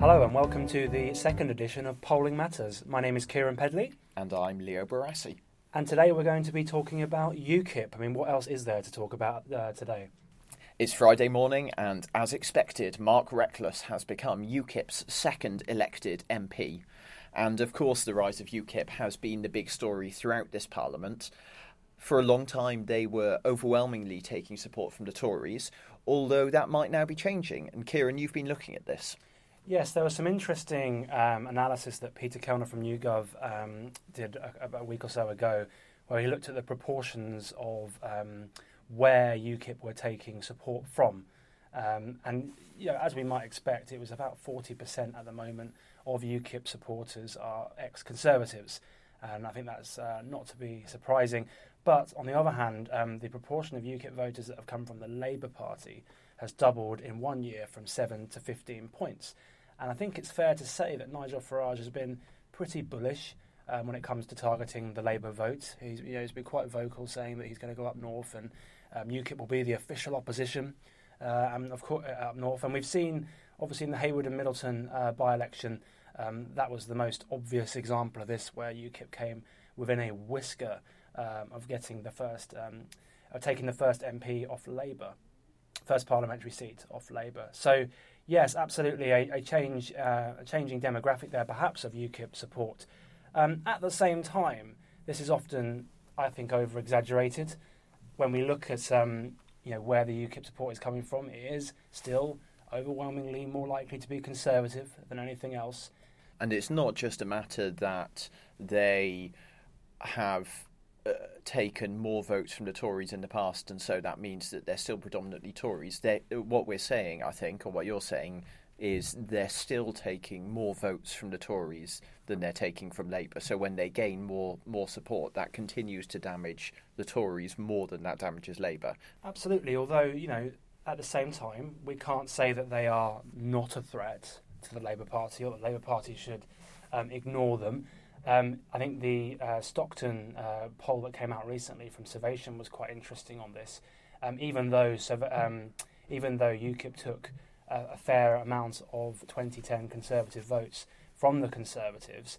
Hello and welcome to the second edition of Polling Matters. My name is Kieran Pedley. And I'm Leo Barassi. And today we're going to be talking about UKIP. I mean, what else is there to talk about today? It's Friday morning and, as expected, Mark Reckless has become UKIP's second elected MP. And, of course, the rise of UKIP has been the big story throughout this Parliament. For a long time, they were overwhelmingly taking support from the Tories, although that might now be changing. And, Kieran, you've been looking at this. Yes, there was some interesting analysis that Peter Kellner from YouGov did about a week or so ago, where he looked at the proportions of where UKIP were taking support from. And you know, as we might expect, it was about 40% at the moment of UKIP supporters are ex-Conservatives. And I think that's not to be surprising. But on the other hand, the proportion of UKIP voters that have come from the Labour Party has doubled in 1 year from 7 to 15 points. And I think it's fair to say that Nigel Farage has been pretty bullish when it comes to targeting the Labour vote. He's been quite vocal, saying that he's going to go up north and UKIP will be the official opposition of course, up north. And we've seen, obviously, in the Hayward and Middleton by-election, that was the most obvious example of this, where UKIP came within a whisker of getting the first, of taking the first MP off Labour, first parliamentary seat off Labour. So, yes, absolutely a changing demographic there, perhaps, of UKIP support. At the same time, this is often, I think, over-exaggerated. When we look at where the UKIP support is coming from, it is still overwhelmingly more likely to be Conservative than anything else. And it's not just a matter that they have taken more votes from the Tories in the past, and so that means that they're still predominantly Tories. What we're saying, I think, or what you're saying, is they're still taking more votes from the Tories than they're taking from Labour. So when they gain more support, that continues to damage the Tories more than that damages Labour. Absolutely, although, at the same time, we can't say that they are not a threat to the Labour Party, or that the Labour Party should ignore them. I think the Stockton poll that came out recently from Survation was quite interesting on this. Even though UKIP took a fair amount of 2010 Conservative votes from the Conservatives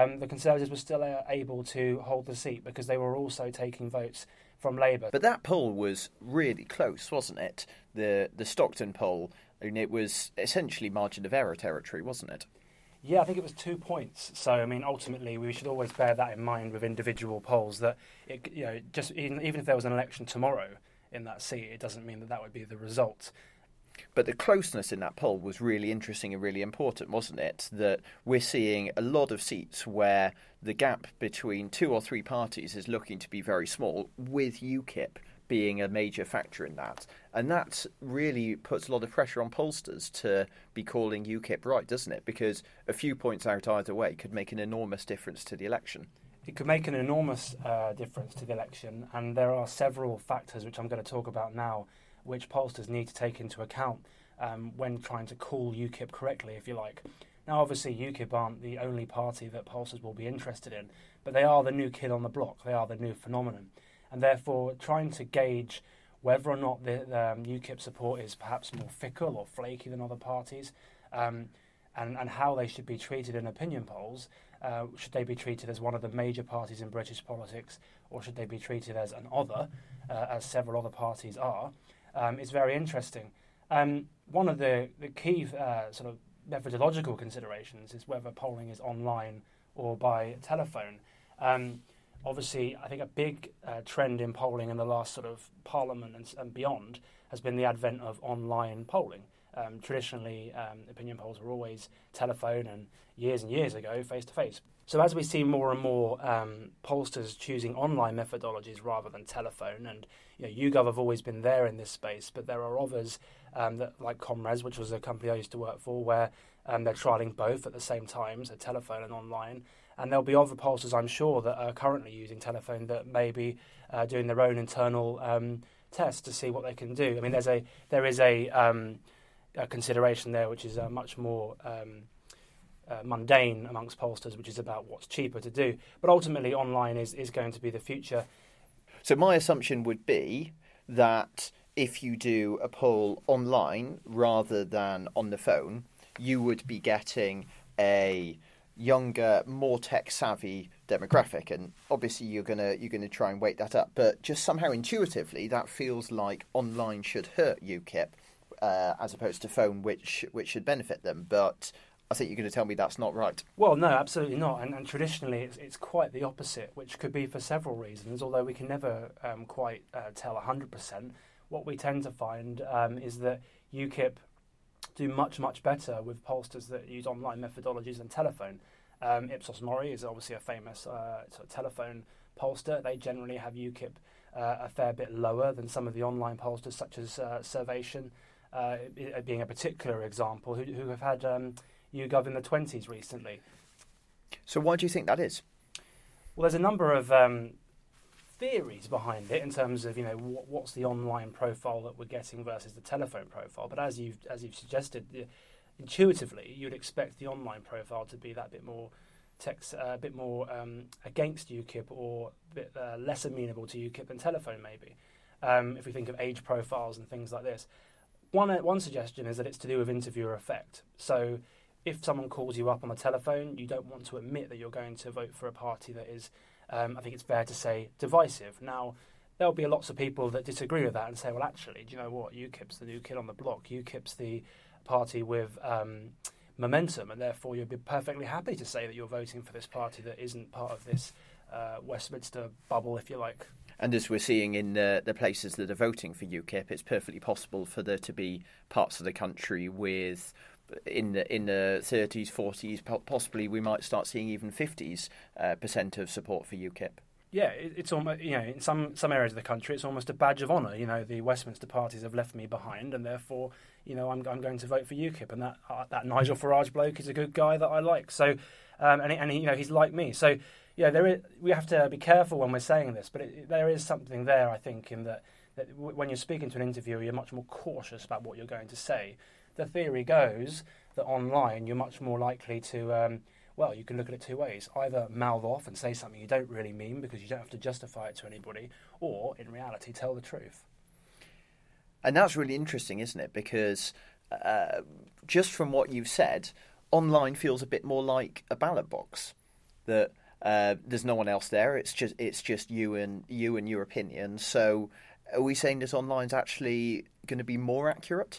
were still able to hold the seat because they were also taking votes from Labour. But that poll was really close, wasn't it? The Stockton poll, and it was essentially margin of error territory, wasn't it? Yeah, I think it was 2 points. So, ultimately, we should always bear that in mind with individual polls, that just even if there was an election tomorrow in that seat, it doesn't mean that would be the result. But the closeness in that poll was really interesting and really important, wasn't it? That we're seeing a lot of seats where the gap between two or three parties is looking to be very small, with UKIP being a major factor in that. And that really puts a lot of pressure on pollsters to be calling UKIP right, doesn't it? Because a few points out either way could make an enormous difference to the election. It could make an enormous difference to the election, and there are several factors which I'm going to talk about now, which pollsters need to take into account when trying to call UKIP correctly, if you like. Now, obviously, UKIP aren't the only party that pollsters will be interested in, but they are the new kid on the block. They are the new phenomenon. And therefore, trying to gauge whether or not the UKIP support is perhaps more fickle or flaky than other parties, and how they should be treated in opinion polls. Should they be treated as one of the major parties in British politics, or should they be treated as an other, as several other parties are? It's very interesting. One of the key sort of methodological considerations is whether polling is online or by telephone. Obviously, I think a big trend in polling in the last sort of Parliament and beyond has been the advent of online polling. Traditionally, opinion polls were always telephone, and years ago, face-to-face. So as we see more and more pollsters choosing online methodologies rather than telephone, and YouGov have always been there in this space, but there are others that, like Comres, which was a company I used to work for, where they're trialling both at the same time, so telephone and online. And there'll be other pollsters, I'm sure, that are currently using telephone that may be doing their own internal tests to see what they can do. I mean, there is a consideration there which is much more mundane amongst pollsters, which is about what's cheaper to do. But ultimately, online is going to be the future. So my assumption would be that if you do a poll online rather than on the phone, you would be getting a younger, more tech-savvy demographic, and obviously you're gonna try and weight that up. But just somehow intuitively, that feels like online should hurt UKIP as opposed to phone, which should benefit them. But I think you're going to tell me that's not right. Well, no, absolutely not. And traditionally, it's quite the opposite, which could be for several reasons. Although we can never quite tell 100%. What we tend to find is that UKIP do much better with pollsters that use online methodologies than telephone. Ipsos Mori is obviously a famous sort of telephone pollster. They generally have UKIP a fair bit lower than some of the online pollsters, such as Survation, being a particular example, who have had YouGov in the 20s recently. So why do you think that is? Well, there's a number of theories behind it in terms of what's the online profile that we're getting versus the telephone profile. But as you've suggested, intuitively you'd expect the online profile to be that bit more a bit more against UKIP, or a bit less amenable to UKIP than telephone maybe. If we think of age profiles and things like this, one suggestion is that it's to do with interviewer effect. So if someone calls you up on the telephone, you don't want to admit that you're going to vote for a party that is, I think it's fair to say, divisive. Now, there'll be lots of people that disagree with that and say, well, actually, do you know what? UKIP's the new kid on the block. UKIP's the party with momentum, and therefore you'd be perfectly happy to say that you're voting for this party that isn't part of this Westminster bubble, if you like. And as we're seeing in the places that are voting for UKIP, it's perfectly possible for there to be parts of the country with in the 30s, 40s, possibly we might start seeing even 50s % of support for UKIP. Yeah, it's almost, in some areas of the country, it's almost a badge of honour. The Westminster parties have left me behind, and therefore, I'm going to vote for UKIP, and that Nigel Farage bloke is a good guy that I like. So, he's like me. So, we have to be careful when we're saying this, but there is something there, I think, in that when you're speaking to an interviewer, you're much more cautious about what you're going to say. The theory goes that online you're much more likely to, you can look at it two ways. Either mouth off and say something you don't really mean because you don't have to justify it to anybody, or, in reality, tell the truth. And that's really interesting, isn't it? Because just from what you've said, online feels a bit more like a ballot box. That there's no one else there. It's just you and your opinion. So are we saying that online's actually going to be more accurate?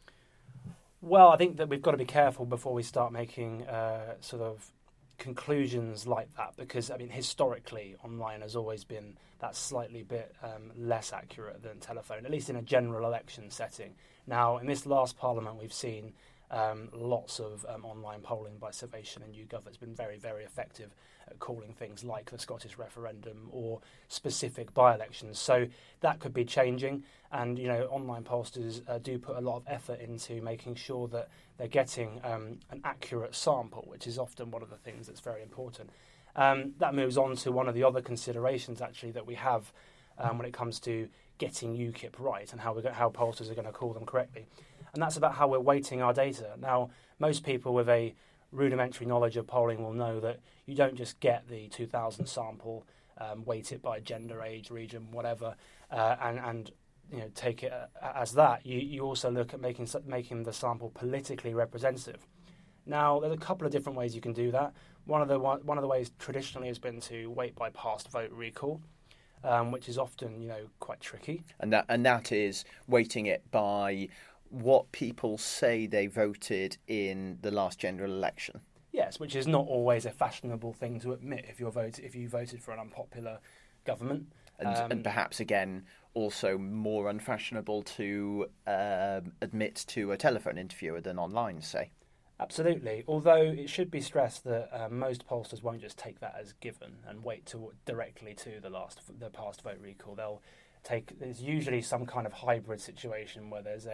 Well, I think that we've got to be careful before we start making sort of conclusions like that, because, historically, online has always been that slightly bit less accurate than telephone, at least in a general election setting. Now, in this last Parliament, we've seen lots of online polling by Survation and YouGov that's been very, very effective at calling things like the Scottish referendum or specific by-elections. So that could be changing, and online pollsters do put a lot of effort into making sure that they're getting an accurate sample, which is often one of the things that's very important. That moves on to one of the other considerations actually that we have when it comes to getting UKIP right and how pollsters are going to call them correctly. And that's about how we're weighting our data. Now, most people with a rudimentary knowledge of polling will know that you don't just get the 2000 sample, weight it by gender, age, region, whatever, and take it as that. You also look at making the sample politically representative. Now, there's a couple of different ways you can do that. One of the ways traditionally has been to weight by past vote recall, which is often quite tricky. And that is weighting it by what people say they voted in the last general election. Yes, which is not always a fashionable thing to admit if you voted for an unpopular government. And perhaps, again, also more unfashionable to admit to a telephone interviewer than online, say. Absolutely. Although it should be stressed that most pollsters won't just take that as given and wait directly to the past vote recall. There's usually some kind of hybrid situation where there's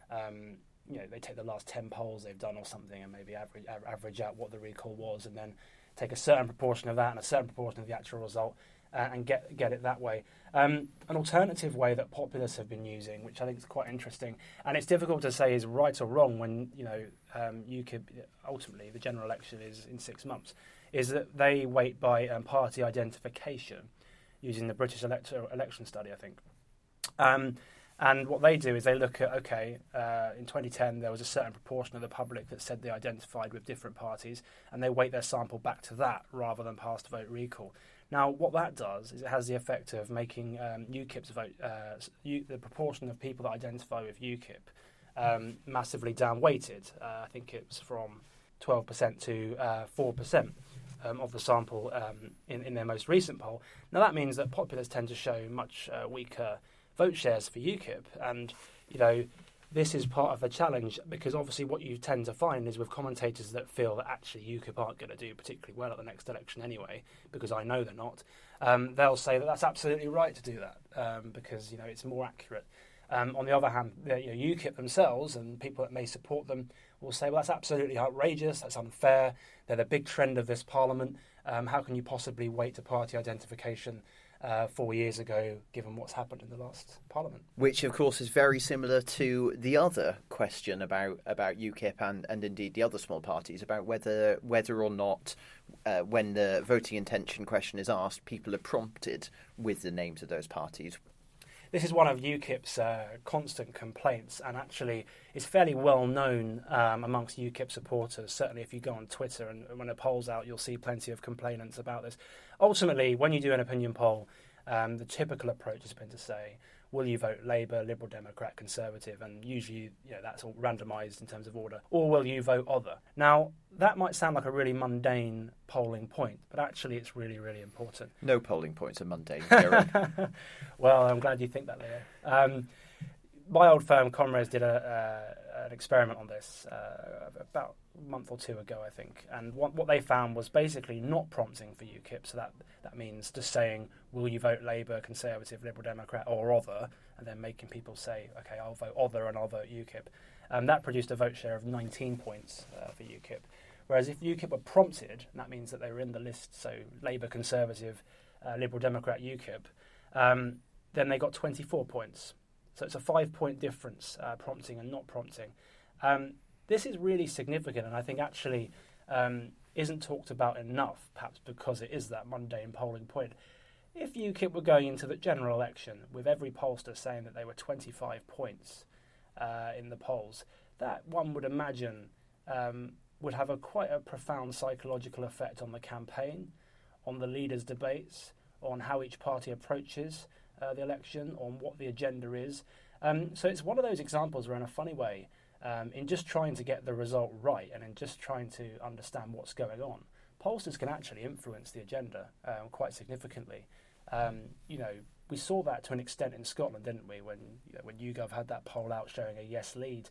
they take the last 10 polls they've done or something and maybe average out what the recall was, and then take a certain proportion of that and a certain proportion of the actual result and get it that way. An alternative way that populists have been using, which I think is quite interesting, and it's difficult to say is right or wrong when UKIP, ultimately the general election is in 6 months, is that they weight by party identification using the British election study, I think. And what they do is they look at, in 2010 there was a certain proportion of the public that said they identified with different parties, and they weight their sample back to that rather than past vote recall. Now, what that does is it has the effect of making UKIP's vote, the proportion of people that identify with UKIP, massively down-weighted. I think it was from 12% to 4% of the sample in their most recent poll. Now, that means that populists tend to show much weaker vote shares for UKIP, and this is part of the challenge, because obviously what you tend to find is with commentators that feel that actually UKIP aren't going to do particularly well at the next election anyway, because I know they're not, they'll say that that's absolutely right to do that because it's more accurate. On the other hand, UKIP themselves and people that may support them will say, well, that's absolutely outrageous, that's unfair, they're the big trend of this parliament, how can you possibly wait to party identification 4 years ago, given what's happened in the last parliament? Which, of course, is very similar to the other question about UKIP and indeed the other small parties, about whether or not, when the voting intention question is asked, people are prompted with the names of those parties. This is one of UKIP's constant complaints, and actually it's fairly well known amongst UKIP supporters. Certainly if you go on Twitter and when a poll's out, you'll see plenty of complainants about this. Ultimately, when you do an opinion poll, the typical approach has been to say, will you vote Labour, Liberal Democrat, Conservative, and usually that's all randomised in terms of order, or will you vote other? Now, that might sound like a really mundane polling point, but actually it's really, really important. No polling points are mundane, Derek. Well, I'm glad you think that, Leo. My old firm, Comrades, did an experiment on this about a month or two ago, I think. And what they found was basically not prompting for UKIP. So that means just saying, will you vote Labour, Conservative, Liberal Democrat or other? And then making people say, OK, I'll vote other and I'll vote UKIP. That produced a vote share of 19 points for UKIP. Whereas if UKIP were prompted, and that means that they were in the list, so Labour, Conservative, Liberal Democrat, UKIP, then they got 24 points. So it's a 5-point difference, prompting and not prompting. This is really significant, and I think actually isn't talked about enough, perhaps because it is that mundane polling point. If UKIP were going into the general election with every pollster saying that they were 25 points in the polls, that one would imagine would have quite a profound psychological effect on the campaign, on the leaders' debates, on how each party approaches the election, on what the agenda is. So it's one of those examples where, in a funny way, in just trying to get the result right and in just trying to understand what's going on, pollsters can actually influence the agenda quite significantly. We saw that to an extent in Scotland, didn't we? When YouGov had that poll out showing a yes lead,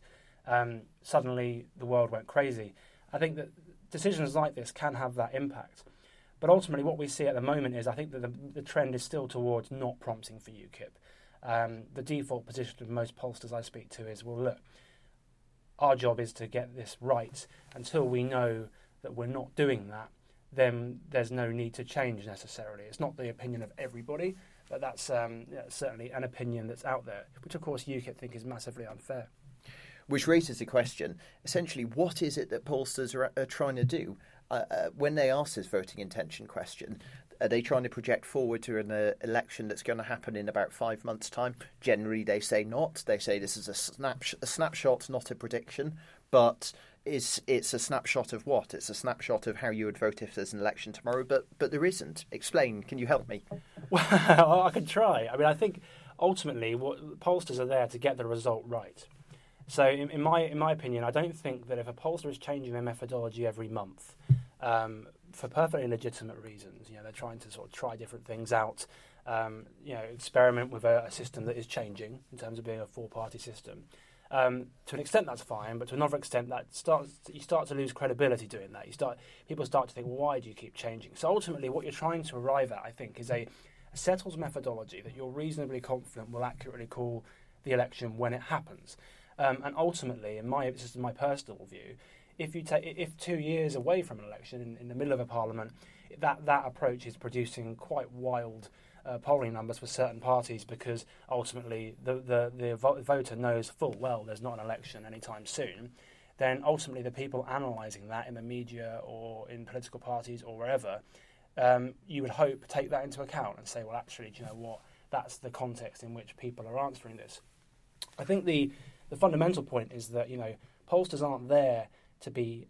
suddenly the world went crazy. I think that decisions like this can have that impact. But ultimately what we see at the moment is I think that the trend is still towards not prompting for UKIP. The default position of most pollsters I speak to is, well, look, our job is to get this right. Until we know that we're not doing that, then there's no need to change necessarily. It's not the opinion of everybody, but that's certainly an opinion that's out there, which of course UKIP think is massively unfair. Which raises the question, essentially, what is it that pollsters are trying to do? When they ask this voting intention question, are they trying to project forward to an election that's going to happen in about 5 months' time? Generally, they say not. They say this is a snapshot, not a prediction. But it's a snapshot of what? It's a snapshot of how you would vote if there's an election tomorrow. But there isn't. Explain. Can you help me? Well, I can try. I mean, I think ultimately, pollsters are there to get the result right. So, in my opinion, I don't think that if a pollster is changing their methodology every month, for perfectly legitimate reasons, they're trying to sort of try different things out, experiment with a system that is changing in terms of being a 4-party system. To an extent, that's fine, but to another extent, you start to lose credibility doing that. People start to think, well, why do you keep changing? So ultimately, what you're trying to arrive at, I think, is a settled methodology that you're reasonably confident will accurately call the election when it happens. And ultimately, this is my personal view, if 2 years away from an election, in the middle of a parliament, that approach is producing quite wild polling numbers for certain parties, because ultimately the voter knows full well there's not an election anytime soon, then ultimately the people analysing that in the media or in political parties or wherever, you would hope take that into account and say, well, actually, do you know what? That's the context in which people are answering this. I think the fundamental point is that, pollsters aren't there to be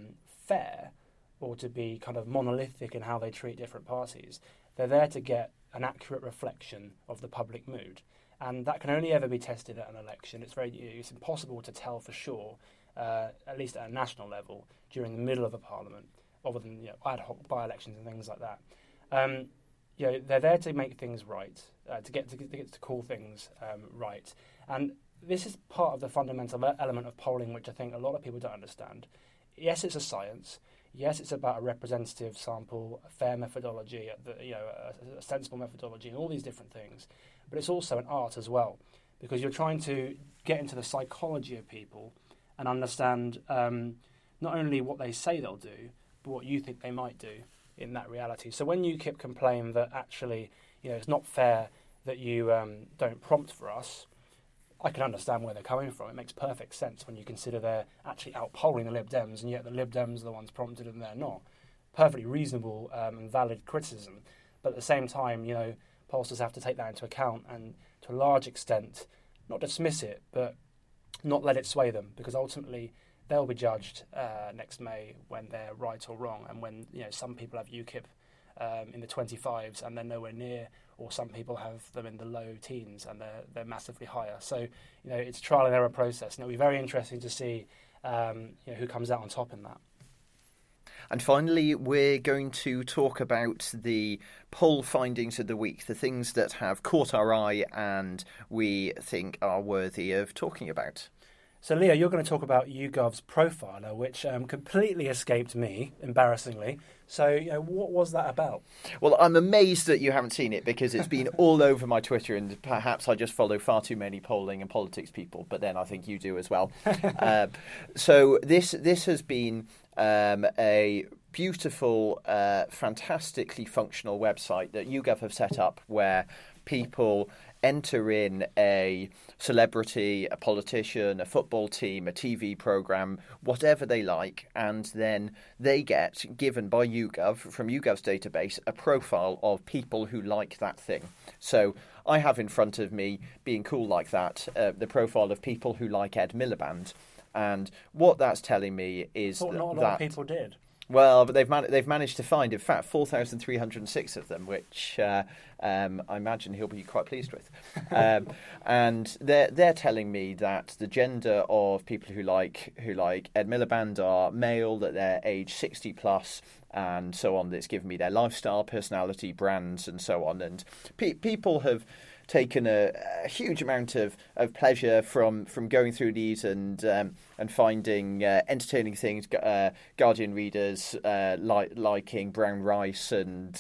fair or to be kind of monolithic in how they treat different parties. They're there to get an accurate reflection of the public mood. And that can only ever be tested at an election. It's impossible to tell for sure, at least at a national level, during the middle of a parliament, other than ad hoc by-elections and things like that. They're there to make things right, to get to call things right. And this is part of the fundamental element of polling, which I think a lot of people don't understand. Yes, it's a science. Yes, it's about a representative sample, a fair methodology, a sensible methodology, and all these different things. But it's also an art as well, because you're trying to get into the psychology of people and understand not only what they say they'll do, but what you think they might do in that reality. So when UKIP complain that actually, it's not fair that you don't prompt for us, I can understand where they're coming from. It makes perfect sense when you consider they're actually out-polling the Lib Dems, and yet the Lib Dems are the ones prompted and they're not. Perfectly reasonable and valid criticism. But at the same time, pollsters have to take that into account and, to a large extent, not dismiss it, but not let it sway them, because ultimately they'll be judged next May when they're right or wrong, and when some people have UKIP in the 25s and they're nowhere near, or some people have them in the low teens and they're massively higher. So it's a trial and error process, and it'll be very interesting to see who comes out on top in that. And finally, we're going to talk about the poll findings of the week, the things that have caught our eye and we think are worthy of talking about. So, Leo, you're going to talk about YouGov's Profiler, which completely escaped me, embarrassingly. So, what was that about? Well, I'm amazed that you haven't seen it, because it's been all over my Twitter, and perhaps I just follow far too many polling and politics people, but then I think you do as well. So this has been a beautiful, fantastically functional website that YouGov have set up, where people enter in a celebrity, a politician, a football team, a TV programme, whatever they like, and then they get given by YouGov, from YouGov's database, a profile of people who like that thing. So I have in front of me, being cool like that, the profile of people who like Ed Miliband. And what that's telling me is not a lot of people did. Well, but they've managed to find, in fact, 4,306 of them, which I imagine he'll be quite pleased with. And they're telling me that the gender of people who like Ed Miliband are male, that they're age 60 plus, and so on. It's given me their lifestyle, personality, brands, and so on. And people have taken a huge amount of pleasure from going through these and finding entertaining things. Guardian readers liking brown rice, and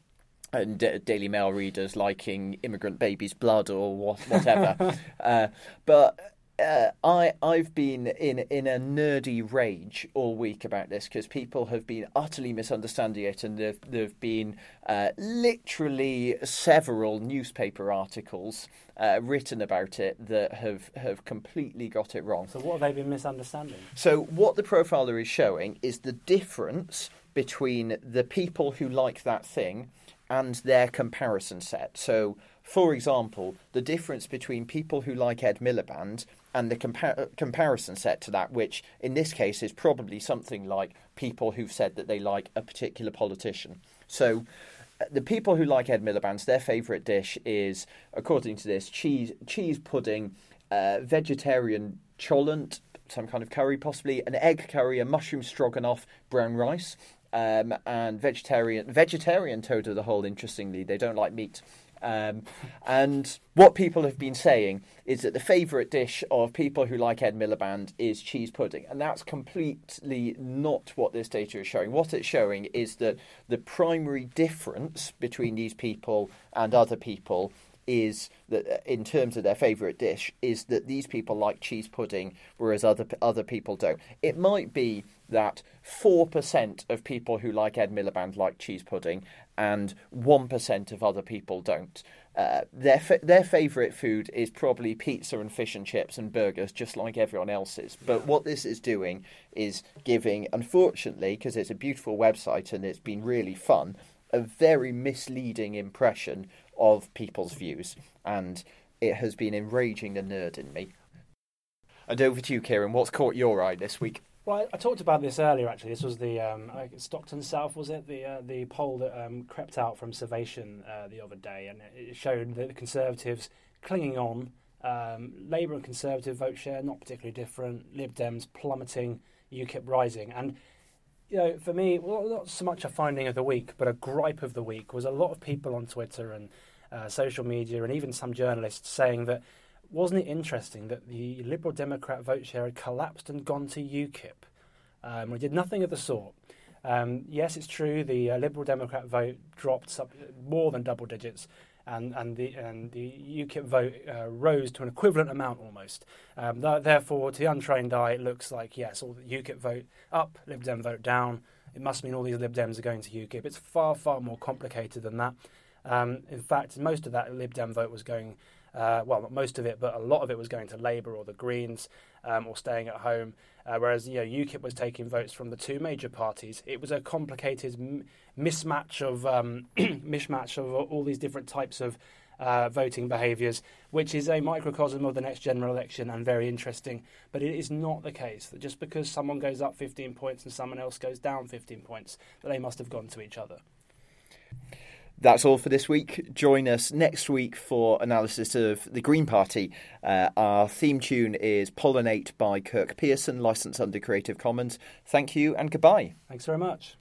Daily Mail readers liking immigrant babies' blood or whatever. But I've been in a nerdy rage all week about this, because people have been utterly misunderstanding it, and there've been literally several newspaper articles written about it that have completely got it wrong. So what have they been misunderstanding? So what the profiler is showing is the difference between the people who like that thing and their comparison set. So, for example, the difference between people who like Ed Miliband and the comparison set to that, which in this case is probably something like people who've said that they like a particular politician. So the people who like Ed Miliband, their favourite dish is, according to this, cheese pudding, vegetarian cholent, some kind of curry possibly, an egg curry, a mushroom stroganoff, brown rice, and vegetarian toad of the hole, interestingly. They don't like meat. And what people have been saying is that the favourite dish of people who like Ed Miliband is cheese pudding. And that's completely not what this data is showing. What it's showing is that the primary difference between these people and other people is that, in terms of their favourite dish, is that these people like cheese pudding, whereas other people don't. It might be that 4% of people who like Ed Miliband like cheese pudding, and 1% of other people don't. Their favourite food is probably pizza and fish and chips and burgers, just like everyone else's. But what this is doing is giving, unfortunately, because it's a beautiful website and it's been really fun, a very misleading impression of people's views. And it has been enraging the nerd in me. And over to you, Kieran. What's caught your eye this week? Well, I talked about this earlier. Actually, this was the Stockton South, was it? The poll that crept out from Survation the other day, and it showed that the Conservatives clinging on. Labour and Conservative vote share not particularly different. Lib Dems plummeting. UKIP rising. And for me, well, not so much a finding of the week, but a gripe of the week was a lot of people on Twitter and social media, and even some journalists saying that. Wasn't it interesting that the Liberal Democrat vote share had collapsed and gone to UKIP? We did nothing of the sort. Yes, it's true. The Liberal Democrat vote dropped more than double digits, and the UKIP vote rose to an equivalent amount almost. Therefore, to the untrained eye, it looks like yes, all the UKIP vote up, Lib Dem vote down. It must mean all these Lib Dems are going to UKIP. It's far, far more complicated than that. In fact, most of that Lib Dem vote was going. Well, not most of it, but a lot of it was going to Labour or the Greens or staying at home. Whereas UKIP was taking votes from the two major parties. It was a complicated mismatch of all these different types of voting behaviours, which is a microcosm of the next general election and very interesting. But it is not the case that just because someone goes up 15 points and someone else goes down 15 points, that they must have gone to each other. That's all for this week. Join us next week for analysis of the Green Party. Our theme tune is Pollinate by Kirk Pearson, licensed under Creative Commons. Thank you and goodbye. Thanks very much.